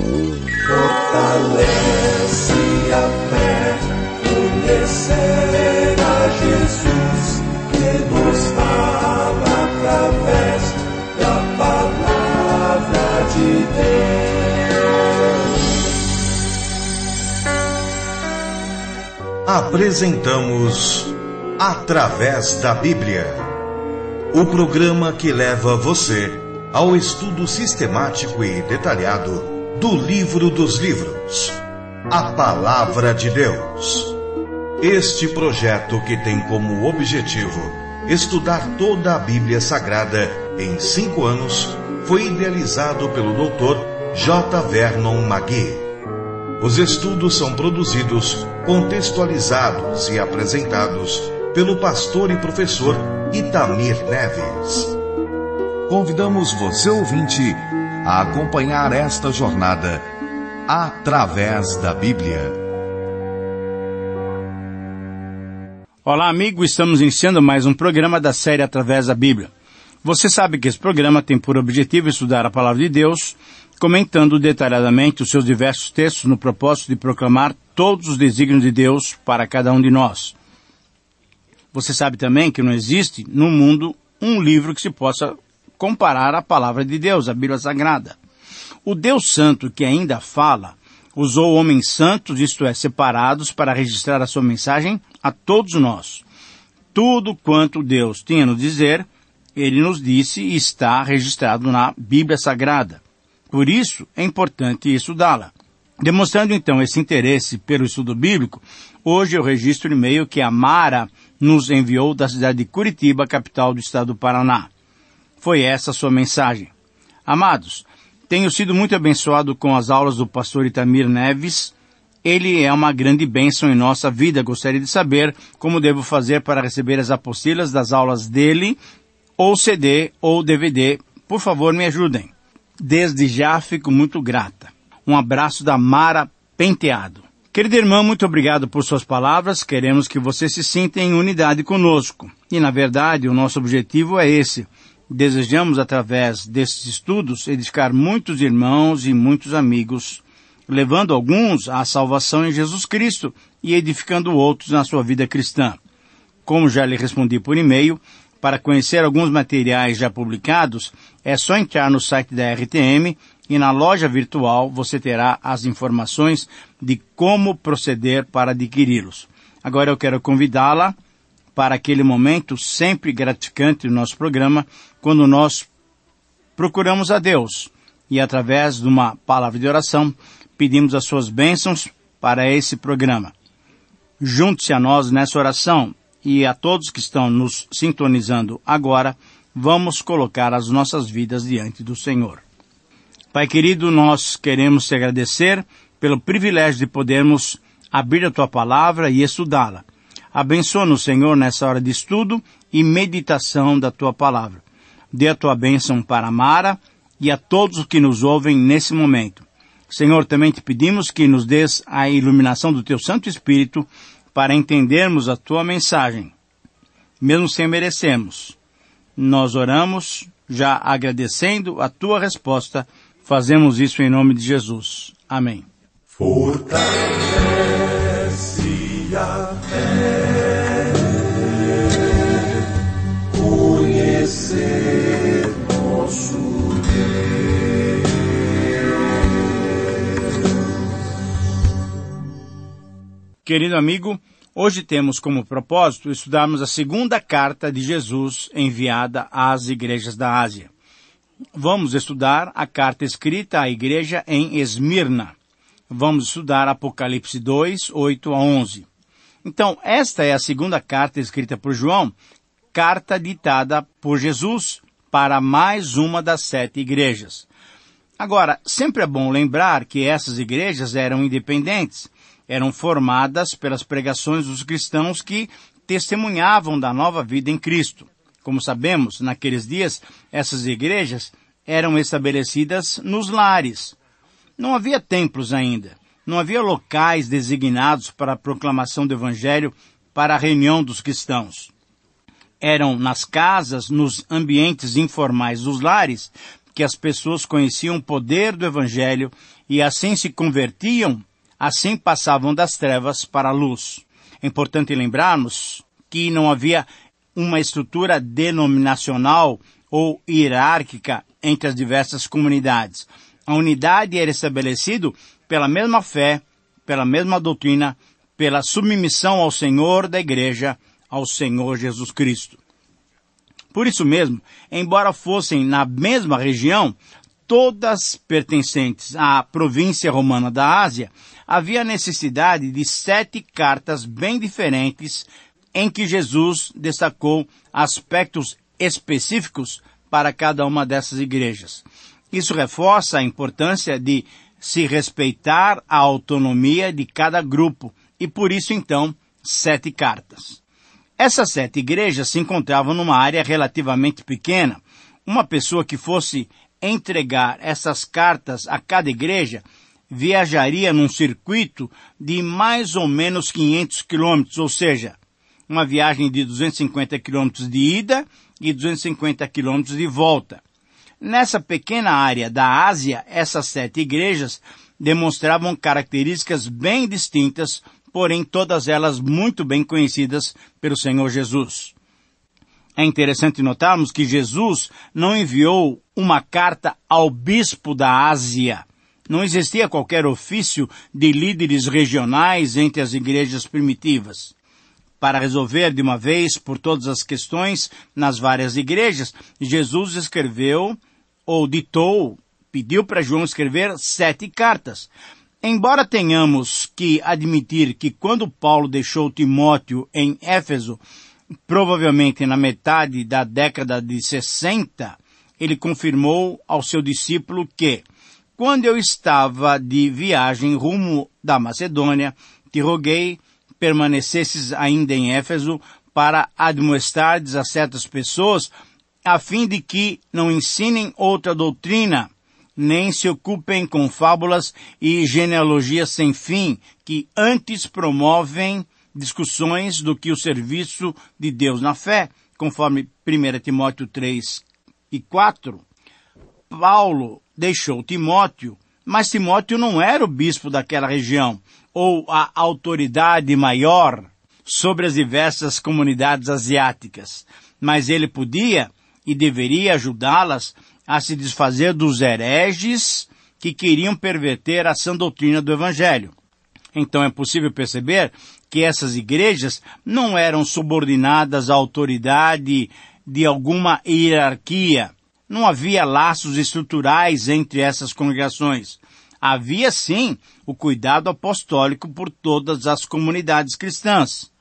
Fortalece a fé, conhecer a Jesus, que nos fala através da palavra de Deus. Apresentamos Através da Bíblia, o programa que leva você ao estudo sistemático e detalhado do livro dos livros, a Palavra de Deus. Este projeto, que tem como objetivo estudar toda a Bíblia Sagrada em 5 anos, foi idealizado pelo Dr. J. Vernon McGee. Os estudos são produzidos, contextualizados e apresentados pelo pastor e professor Itamir Neves. Convidamos você, ouvinte, a acompanhar esta jornada através da Bíblia. Olá, amigo, estamos iniciando mais um programa da série Através da Bíblia. Você sabe que esse programa tem por objetivo estudar a Palavra de Deus, comentando detalhadamente os seus diversos textos no propósito de proclamar todos os desígnios de Deus para cada um de nós. Você sabe também que não existe no mundo um livro que se possa comparar à Palavra de Deus, a Bíblia Sagrada. O Deus Santo, que ainda fala, usou homens santos, isto é, separados, para registrar a sua mensagem a todos nós. Tudo quanto Deus tinha a nos dizer, Ele nos disse e está registrado na Bíblia Sagrada. Por isso, é importante estudá-la. Demonstrando então esse interesse pelo estudo bíblico, hoje eu registro o e-mail que a Mara nos enviou da cidade de Curitiba, capital do estado do Paraná. Foi essa a sua mensagem. Amados, tenho sido muito abençoado com as aulas do pastor Itamir Neves. Ele é uma grande bênção em nossa vida. Gostaria de saber como devo fazer para receber as apostilas das aulas dele, ou CD ou DVD. Por favor, me ajudem. Desde já fico muito grata. Um abraço da Mara Penteado. Querida irmã, muito obrigado por suas palavras. Queremos que você se sinta em unidade conosco. E, na verdade, o nosso objetivo é esse. Desejamos, através desses estudos, edificar muitos irmãos e muitos amigos, levando alguns à salvação em Jesus Cristo e edificando outros na sua vida cristã. Como já lhe respondi por e-mail, para conhecer alguns materiais já publicados, é só entrar no site da RTM e na loja virtual você terá as informações de como proceder para adquiri-los. Agora eu quero convidá-la para aquele momento sempre gratificante do nosso programa, quando nós procuramos a Deus e, através de uma palavra de oração, pedimos as suas bênçãos para esse programa. Junte-se a nós nessa oração e a todos que estão nos sintonizando agora, vamos colocar as nossas vidas diante do Senhor. Pai querido, nós queremos te agradecer pelo privilégio de podermos abrir a Tua palavra e estudá-la. Abençoa-nos, Senhor, nessa hora de estudo e meditação da Tua palavra. Dê a Tua bênção para a Mara e a todos os que nos ouvem nesse momento. Senhor, também te pedimos que nos dês a iluminação do Teu Santo Espírito para entendermos a Tua mensagem, mesmo sem merecermos. Nós oramos, já agradecendo a Tua resposta. Fazemos isso em nome de Jesus. Amém. Fortalece a fé, conhecer nosso Deus. Querido amigo, hoje temos como propósito estudarmos a segunda carta de Jesus enviada às igrejas da Ásia. Vamos estudar a carta escrita à igreja em Esmirna. Vamos estudar Apocalipse 2, 8 a 11. Então, esta é a segunda carta escrita por João, carta ditada por Jesus para mais uma das 7 igrejas. Agora, sempre é bom lembrar que essas igrejas eram independentes, eram formadas pelas pregações dos cristãos que testemunhavam da nova vida em Cristo. Como sabemos, naqueles dias, essas igrejas eram estabelecidas nos lares. Não havia templos ainda. Não havia locais designados para a proclamação do Evangelho para a reunião dos cristãos. Eram nas casas, nos ambientes informais dos lares, que as pessoas conheciam o poder do Evangelho e assim se convertiam, assim passavam das trevas para a luz. É importante lembrarmos que não havia uma estrutura denominacional ou hierárquica entre as diversas comunidades. A unidade era estabelecida pela mesma fé, pela mesma doutrina, pela submissão ao Senhor da Igreja, ao Senhor Jesus Cristo. Por isso mesmo, embora fossem na mesma região, todas pertencentes à província romana da Ásia, havia necessidade de 7 cartas bem diferentes em que Jesus destacou aspectos específicos para cada uma dessas igrejas. Isso reforça a importância de se respeitar a autonomia de cada grupo e por isso então 7 cartas. Essas 7 igrejas se encontravam numa área relativamente pequena. Uma pessoa que fosse entregar essas cartas a cada igreja viajaria num circuito de mais ou menos 500 quilômetros, ou seja, uma viagem de 250 quilômetros de ida e 250 quilômetros de volta. Nessa pequena área da Ásia, essas 7 igrejas demonstravam características bem distintas, porém todas elas muito bem conhecidas pelo Senhor Jesus. É interessante notarmos que Jesus não enviou uma carta ao bispo da Ásia. Não existia qualquer ofício de líderes regionais entre as igrejas primitivas. Para resolver de uma vez por todas as questões nas várias igrejas, Jesus escreveu ou ditou, pediu para João escrever 7 cartas. Embora tenhamos que admitir que quando Paulo deixou Timóteo em Éfeso, provavelmente na metade da década de 60, ele confirmou ao seu discípulo que, quando eu estava de viagem rumo da Macedônia, te roguei permanecesses ainda em Éfeso para admoestardes a certas pessoas, a fim de que não ensinem outra doutrina, nem se ocupem com fábulas e genealogias sem fim, que antes promovem discussões do que o serviço de Deus na fé, conforme 1 Timóteo 3 e 4. Paulo deixou Timóteo, mas Timóteo não era o bispo daquela região, ou a autoridade maior sobre as diversas comunidades asiáticas, mas ele podia e deveria ajudá-las a se desfazer dos hereges que queriam perverter a sã doutrina do Evangelho. Então é possível perceber que essas igrejas não eram subordinadas à autoridade de alguma hierarquia. Não havia laços estruturais entre essas congregações. Havia, sim, o cuidado apostólico por todas as comunidades cristãs.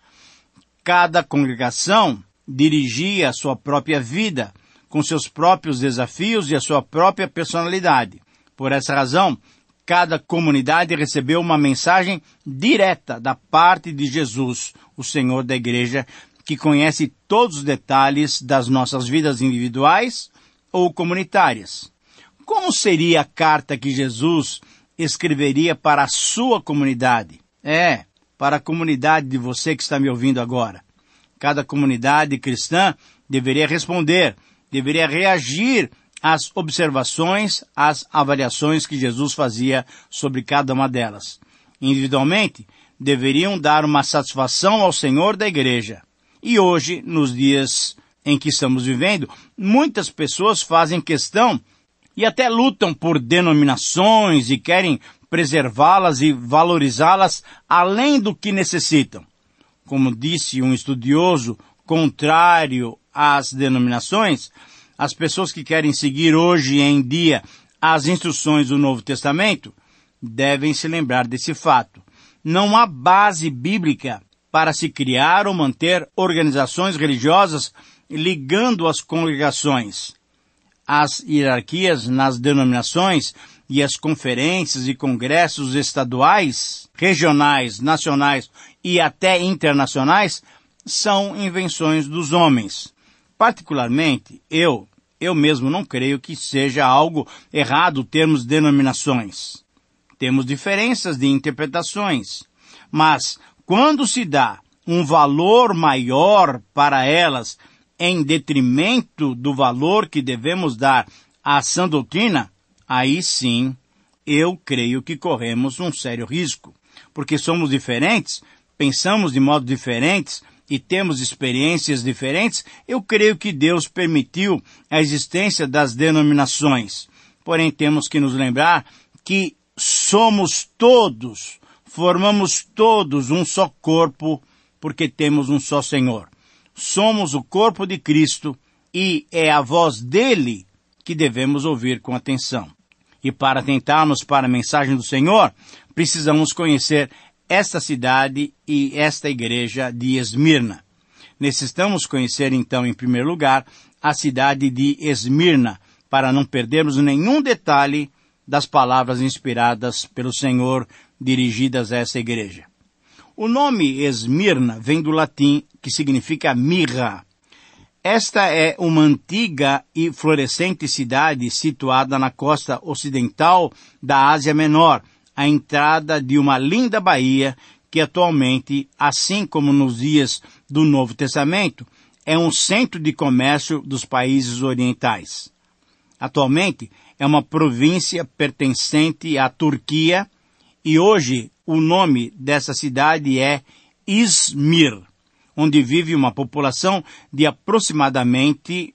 Cada congregação dirigia a sua própria vida, com seus próprios desafios e a sua própria personalidade. Por essa razão, cada comunidade recebeu uma mensagem direta da parte de Jesus, o Senhor da Igreja, que conhece todos os detalhes das nossas vidas individuais ou comunitárias. Como seria a carta que Jesus escreveria para a sua comunidade? Para a comunidade de você que está me ouvindo agora. Cada comunidade cristã deveria responder, deveria reagir às observações, às avaliações que Jesus fazia sobre cada uma delas. Individualmente, deveriam dar uma satisfação ao Senhor da Igreja. E hoje, nos dias em que estamos vivendo, muitas pessoas fazem questão e até lutam por denominações e querem preservá-las e valorizá-las além do que necessitam. Como disse um estudioso contrário às denominações, as pessoas que querem seguir hoje em dia as instruções do Novo Testamento devem se lembrar desse fato. Não há base bíblica para se criar ou manter organizações religiosas ligando as congregações. As hierarquias nas denominações e as conferências e congressos estaduais, regionais, nacionais e até internacionais são invenções dos homens. Particularmente, eu mesmo não creio que seja algo errado termos denominações. Temos diferenças de interpretações, mas quando se dá um valor maior para elas em detrimento do valor que devemos dar à sã doutrina, aí sim eu creio que corremos um sério risco, porque somos diferentes, pensamos de modo diferentes e temos experiências diferentes. Eu creio que Deus permitiu a existência das denominações. Porém, temos que nos lembrar que somos todos, formamos todos um só corpo, porque temos um só Senhor. Somos o corpo de Cristo e é a voz dele que devemos ouvir com atenção. E para atentarmos para a mensagem do Senhor, precisamos conhecer esta cidade e esta igreja de Esmirna. Necessitamos conhecer então, em primeiro lugar, a cidade de Esmirna, para não perdermos nenhum detalhe das palavras inspiradas pelo Senhor dirigidas a essa igreja. O nome Esmirna vem do latim, que significa mirra. Esta é uma antiga e florescente cidade situada na costa ocidental da Ásia Menor, à entrada de uma linda baía que atualmente, assim como nos dias do Novo Testamento, é um centro de comércio dos países orientais. Atualmente é uma província pertencente à Turquia e hoje o nome dessa cidade é Izmir, onde vive uma população de aproximadamente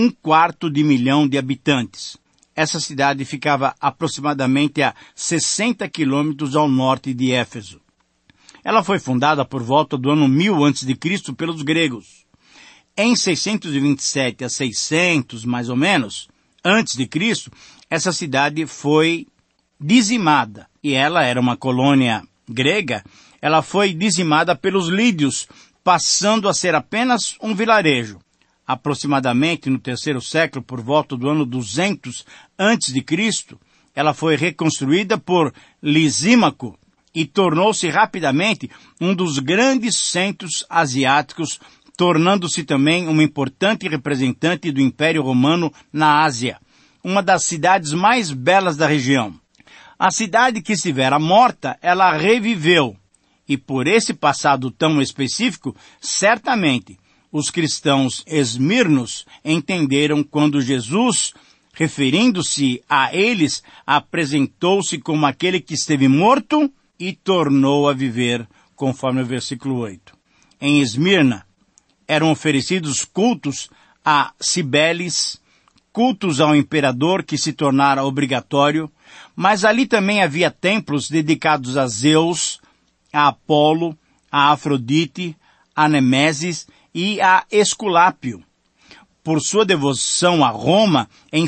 1/4 milhão de habitantes. Essa cidade ficava aproximadamente a 60 quilômetros ao norte de Éfeso. Ela foi fundada por volta do ano 1000 a.C. pelos gregos. Em 627 a 600, mais ou menos, antes de Cristo, essa cidade foi dizimada. E ela era uma colônia grega. Ela foi dizimada pelos lídios, passando a ser apenas um vilarejo. Aproximadamente no 3º século, por volta do ano 200 a.C., ela foi reconstruída por Lisímaco e tornou-se rapidamente um dos grandes centros asiáticos, tornando-se também uma importante representante do Império Romano na Ásia, uma das cidades mais belas da região. A cidade que estivera morta, ela reviveu, e por esse passado tão específico, certamente, os cristãos esmirnos entenderam quando Jesus, referindo-se a eles, apresentou-se como aquele que esteve morto e tornou a viver, conforme o versículo 8. Em Esmirna, eram oferecidos cultos a Cibeles, cultos ao imperador que se tornara obrigatório, mas ali também havia templos dedicados a Zeus, a Apolo, a Afrodite, a Nemesis e a Esculápio. Por sua devoção a Roma, em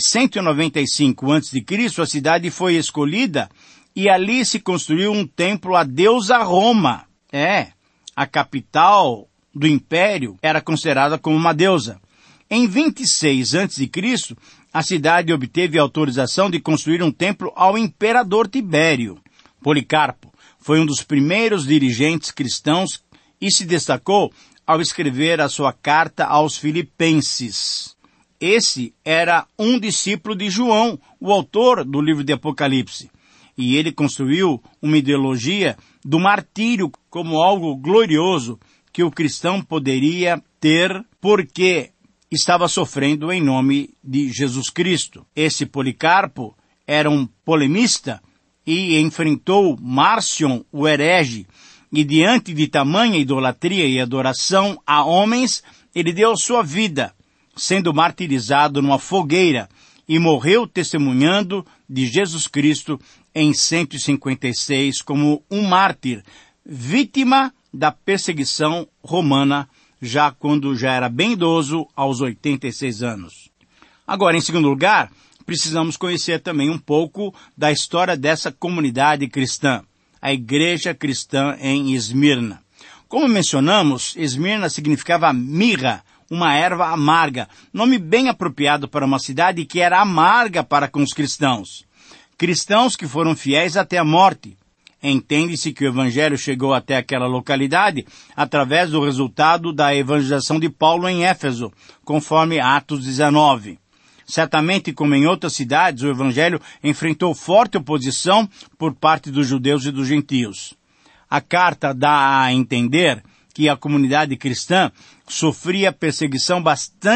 195 a.C., a cidade foi escolhida e ali se construiu um templo a deusa Roma. A capital do império era considerada como uma deusa. Em 26 a.C., a cidade obteve autorização de construir um templo ao imperador Tibério. Policarpo foi um dos primeiros dirigentes cristãos e se destacou ao escrever a sua carta aos Filipenses. Esse era um discípulo de João, o autor do livro de Apocalipse. E ele construiu uma ideologia do martírio como algo glorioso que o cristão poderia ter porque estava sofrendo em nome de Jesus Cristo. Esse Policarpo era um polemista e enfrentou Márcion, o herege, e diante de tamanha idolatria e adoração a homens, ele deu sua vida, sendo martirizado numa fogueira, e morreu testemunhando de Jesus Cristo em 156 como um mártir, vítima da perseguição romana, já quando já era bem idoso, aos 86 anos. Agora, em segundo lugar, precisamos conhecer também um pouco da história dessa comunidade cristã, a Igreja Cristã em Esmirna. Como mencionamos, Esmirna significava mirra, uma erva amarga, nome bem apropriado para uma cidade que era amarga para com os cristãos. Cristãos que foram fiéis até a morte. Entende-se que o Evangelho chegou até aquela localidade através do resultado da evangelização de Paulo em Éfeso, conforme Atos 19. Certamente, como em outras cidades, o Evangelho enfrentou forte oposição por parte dos judeus e dos gentios. A carta dá a entender que a comunidade cristã sofria perseguição bastante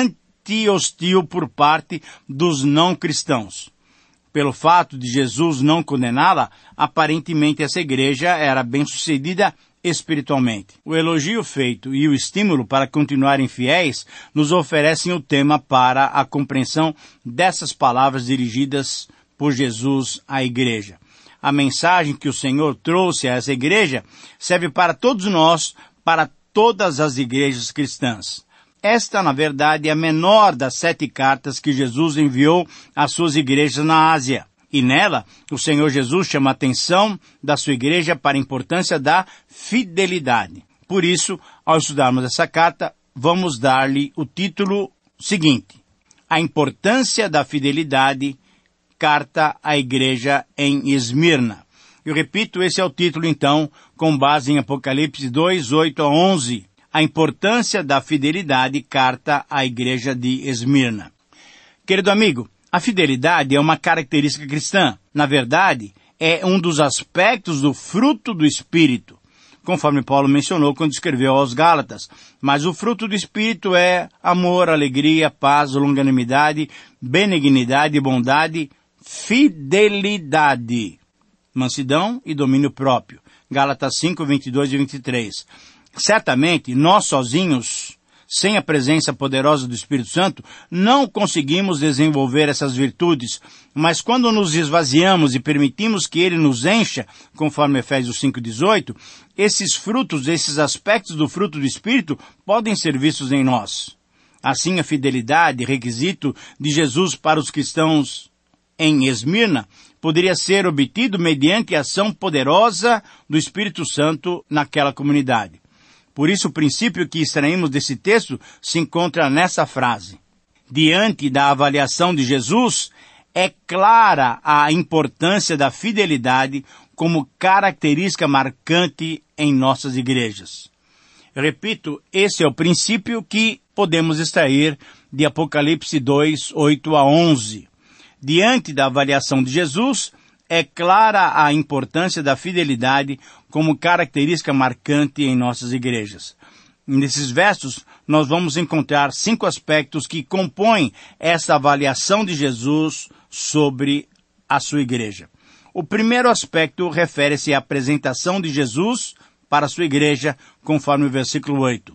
hostil por parte dos não cristãos. Pelo fato de Jesus não condená-la, aparentemente essa igreja era bem-sucedida espiritualmente. O elogio feito e o estímulo para continuarem fiéis nos oferecem o tema para a compreensão dessas palavras dirigidas por Jesus à igreja. A mensagem que o Senhor trouxe a essa igreja serve para todos nós, para todas as igrejas cristãs. Esta, na verdade, é a menor das 7 cartas que Jesus enviou às suas igrejas na Ásia. E nela, o Senhor Jesus chama a atenção da sua igreja para a importância da fidelidade. Por isso, ao estudarmos essa carta, vamos dar-lhe o título seguinte: A importância da fidelidade, carta à igreja em Esmirna. Eu repito, esse é o título, então, com base em Apocalipse 2, 8 a 11. A importância da fidelidade, carta à igreja de Esmirna. Querido amigo, a fidelidade é uma característica cristã. Na verdade, é um dos aspectos do fruto do Espírito, conforme Paulo mencionou quando escreveu aos Gálatas. Mas o fruto do Espírito é amor, alegria, paz, longanimidade, benignidade, bondade, fidelidade, mansidão e domínio próprio. Gálatas 5, 22 e 23. Certamente, nós sozinhos, sem a presença poderosa do Espírito Santo, não conseguimos desenvolver essas virtudes, mas quando nos esvaziamos e permitimos que Ele nos encha, conforme Efésios 5,18, esses frutos, esses aspectos do fruto do Espírito podem ser vistos em nós. Assim, a fidelidade, requisito de Jesus para os cristãos em Esmirna, poderia ser obtido mediante a ação poderosa do Espírito Santo naquela comunidade. Por isso, o princípio que extraímos desse texto se encontra nessa frase. Diante da avaliação de Jesus, é clara a importância da fidelidade como característica marcante em nossas igrejas. Eu repito, esse é o princípio que podemos extrair de Apocalipse 2, 8 a 11. Diante da avaliação de Jesus, é clara a importância da fidelidade como característica marcante em nossas igrejas. Nesses versos, nós vamos encontrar 5 aspectos que compõem essa avaliação de Jesus sobre a sua igreja. O primeiro aspecto refere-se à apresentação de Jesus para a sua igreja, conforme o versículo 8.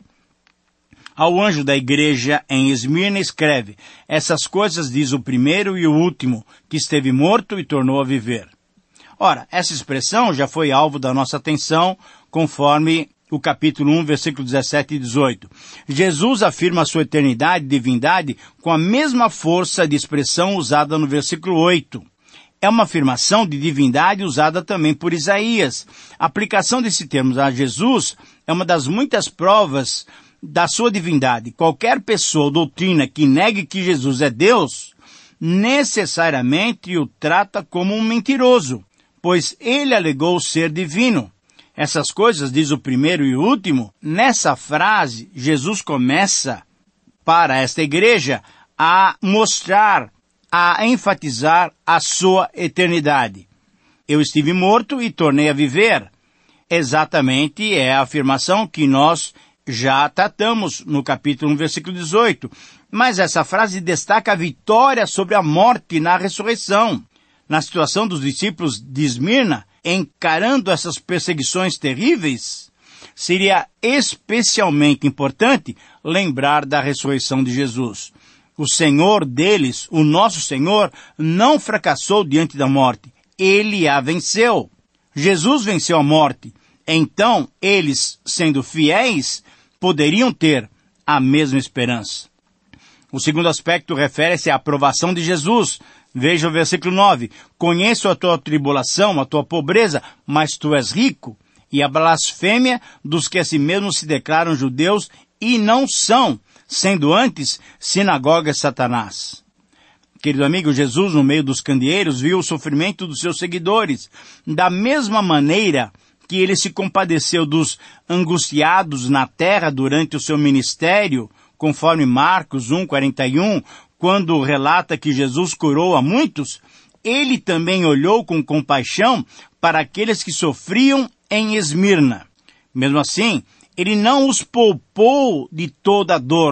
Ao anjo da igreja em Esmirna escreve: essas coisas diz o primeiro e o último, que esteve morto e tornou a viver. Ora, essa expressão já foi alvo da nossa atenção, conforme o capítulo 1, versículo 17 e 18. Jesus afirma a sua eternidade e divindade com a mesma força de expressão usada no versículo 8. É uma afirmação de divindade usada também por Isaías. A aplicação desse termo a Jesus é uma das muitas provas da sua divindade. Qualquer pessoa ou doutrina que negue que Jesus é Deus, necessariamente o trata como um mentiroso, pois ele alegou ser divino. Essas coisas, diz o primeiro e o último, nessa frase, Jesus começa, para esta igreja, a mostrar, a enfatizar a sua eternidade. Eu estive morto e tornei a viver. Exatamente é a afirmação que nós já tratamos no capítulo 1, versículo 18. Mas essa frase destaca a vitória sobre a morte na ressurreição. Na situação dos discípulos de Esmirna, encarando essas perseguições terríveis, seria especialmente importante lembrar da ressurreição de Jesus. O Senhor deles, o nosso Senhor, não fracassou diante da morte. Ele a venceu. Jesus venceu a morte. Então, eles, sendo fiéis, poderiam ter a mesma esperança. O segundo aspecto refere-se à aprovação de Jesus. Veja o versículo 9. Conheço a tua tribulação, a tua pobreza, mas tu és rico, e a blasfêmia dos que a si mesmos se declaram judeus e não são, sendo antes sinagoga de Satanás. Querido amigo, Jesus, no meio dos candeeiros, viu o sofrimento dos seus seguidores. Da mesma maneira que ele se compadeceu dos angustiados na terra durante o seu ministério, conforme Marcos 1:41, quando relata que Jesus curou a muitos, ele também olhou com compaixão para aqueles que sofriam em Esmirna. Mesmo assim, ele não os poupou de toda a dor,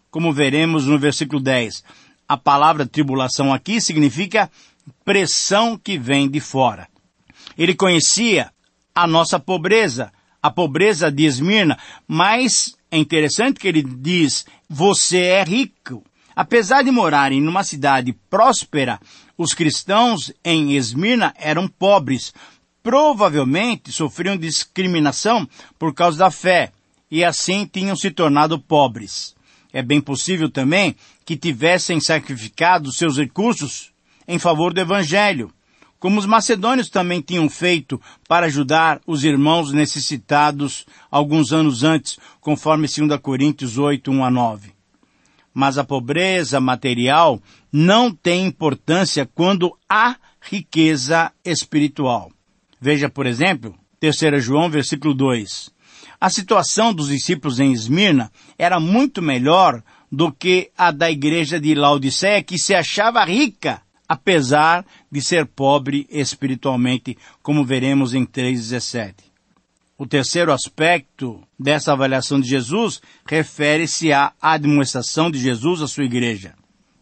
como veremos no versículo 10. A palavra tribulação aqui significa pressão que vem de fora. Ele conhecia a nossa pobreza, a pobreza de Esmirna, mas é interessante que ele diz, você é rico. Apesar de morarem numa cidade próspera, os cristãos em Esmirna eram pobres. Provavelmente sofriam discriminação por causa da fé, e assim tinham se tornado pobres. É bem possível também que tivessem sacrificado seus recursos em favor do Evangelho, como os macedônios também tinham feito para ajudar os irmãos necessitados alguns anos antes, conforme 2 Coríntios 8, 1-9. Mas a pobreza material não tem importância quando há riqueza espiritual. Veja, por exemplo, 3 João, versículo 2. A situação dos discípulos em Esmirna era muito melhor do que a da igreja de Laodiceia, que se achava rica, apesar de ser pobre espiritualmente, como veremos em 3,17. O terceiro aspecto dessa avaliação de Jesus refere-se à admoestação de Jesus à sua igreja.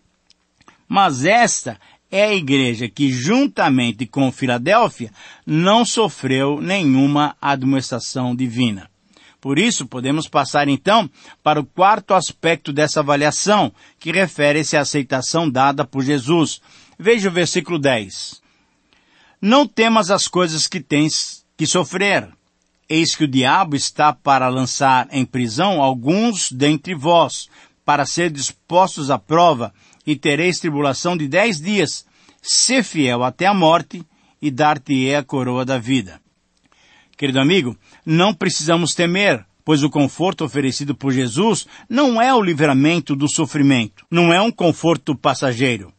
Mas esta é a igreja que, juntamente com Filadélfia, não sofreu nenhuma admoestação divina. Por isso, podemos passar então para o quarto aspecto dessa avaliação, que refere-se à aceitação dada por Jesus. Veja o versículo 10. Não temas as coisas que tens que sofrer. Eis que o diabo está para lançar em prisão alguns dentre vós, para ser dispostos à prova, e tereis tribulação de 10 dias. Sê fiel até a morte, e dar-te-ei a coroa da vida. Querido amigo, não precisamos temer, pois o conforto oferecido por Jesus não é o livramento do sofrimento, não é um conforto passageiro.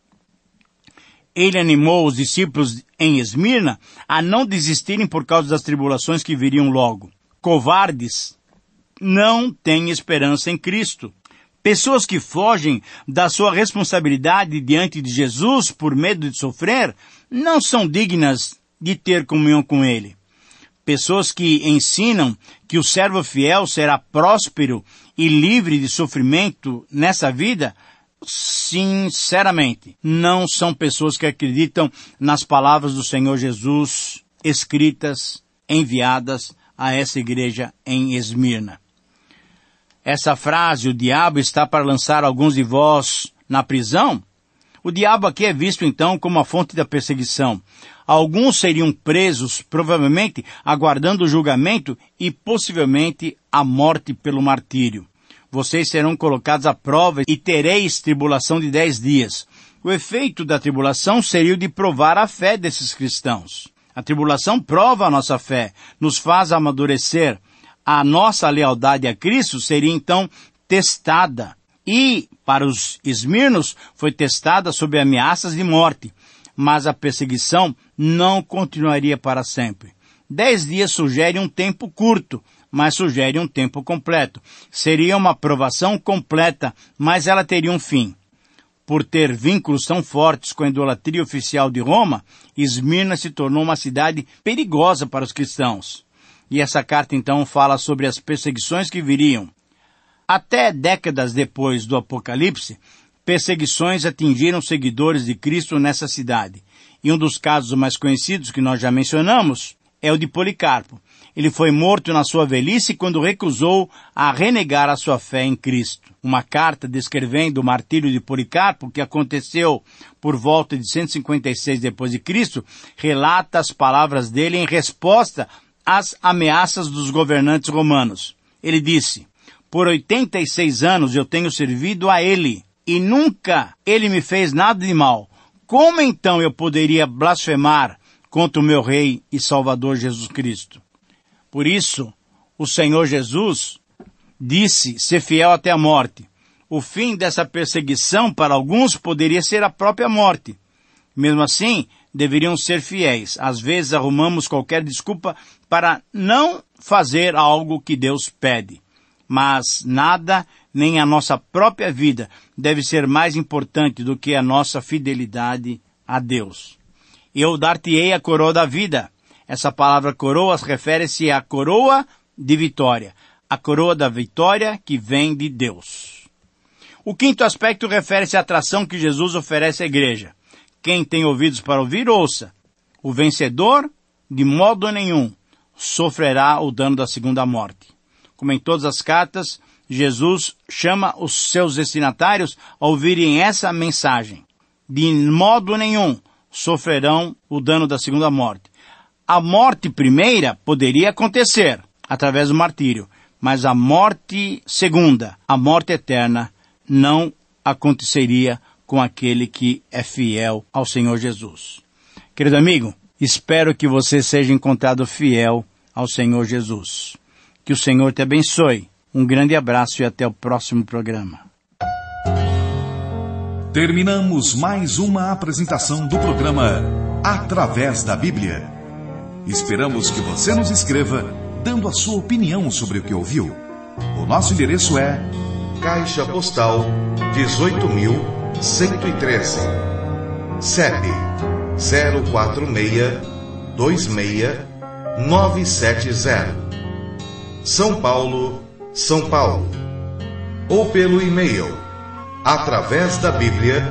Ele animou os discípulos em Esmirna a não desistirem por causa das tribulações que viriam logo. Covardes não têm esperança em Cristo. Pessoas que fogem da sua responsabilidade diante de Jesus por medo de sofrer não são dignas de ter comunhão com Ele. Pessoas que ensinam que o servo fiel será próspero e livre de sofrimento nessa vida, sinceramente, não são pessoas que acreditam nas palavras do Senhor Jesus escritas, enviadas a essa igreja em Esmirna. Essa frase, o diabo está para lançar alguns de vós na prisão, o diabo aqui é visto então como a fonte da perseguição. Alguns seriam presos, provavelmente aguardando o julgamento e possivelmente a morte pelo martírio. Vocês serão colocados à prova e tereis tribulação de 10 dias. O efeito da tribulação seria o de provar a fé desses cristãos. A tribulação prova a nossa fé, nos faz amadurecer. A nossa lealdade a Cristo seria então testada. E, para os esmirnos, foi testada sob ameaças de morte. Mas a perseguição não continuaria para sempre. 10 dias sugere um tempo curto, mas sugere um tempo completo. Seria uma provação completa, mas ela teria um fim. Por ter vínculos tão fortes com a idolatria oficial de Roma, Esmirna se tornou uma cidade perigosa para os cristãos. E essa carta então fala sobre as perseguições que viriam. Até décadas depois do Apocalipse, perseguições atingiram seguidores de Cristo nessa cidade. E um dos casos mais conhecidos que nós já mencionamos é o de Policarpo. Ele foi morto na sua velhice quando recusou a renegar a sua fé em Cristo. Uma carta descrevendo o martírio de Policarpo, que aconteceu por volta de 156 d.C., relata as palavras dele em resposta às ameaças dos governantes romanos. Ele disse: por 86 anos eu tenho servido a ele, e nunca ele me fez nada de mal. Como então eu poderia blasfemar contra o meu Rei e Salvador Jesus Cristo? Por isso, o Senhor Jesus disse ser fiel até a morte. O fim dessa perseguição para alguns poderia ser a própria morte. Mesmo assim, deveriam ser fiéis. Às vezes arrumamos qualquer desculpa para não fazer algo que Deus pede. Mas nada, nem a nossa própria vida, deve ser mais importante do que a nossa fidelidade a Deus. Eu dar-te-ei a coroa da vida. Essa palavra coroa refere-se à coroa de vitória. A coroa da vitória que vem de Deus. O quinto aspecto refere-se à atração que Jesus oferece à igreja. Quem tem ouvidos para ouvir, ouça. O vencedor, de modo nenhum, sofrerá o dano da segunda morte. Como em todas as cartas, Jesus chama os seus destinatários a ouvirem essa mensagem. De modo nenhum sofrerão o dano da segunda morte. A morte primeira poderia acontecer através do martírio, mas a morte segunda, a morte eterna, não aconteceria com aquele que é fiel ao Senhor Jesus. Querido amigo, espero que você seja encontrado fiel ao Senhor Jesus. Que o Senhor te abençoe. Um grande abraço e até o próximo programa. Terminamos mais uma apresentação do programa Através da Bíblia. Esperamos que você nos escreva, dando a sua opinião sobre o que ouviu. O nosso endereço é Caixa Postal 18.113, CEP 04626-970, São Paulo, São Paulo. Ou pelo e-mail através da Bíblia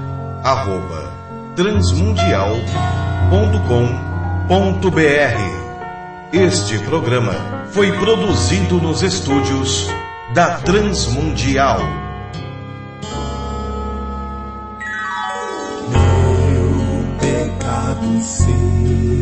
@transmundial.com.br. Este programa foi produzido nos estúdios da Transmundial. Meu pecado sei.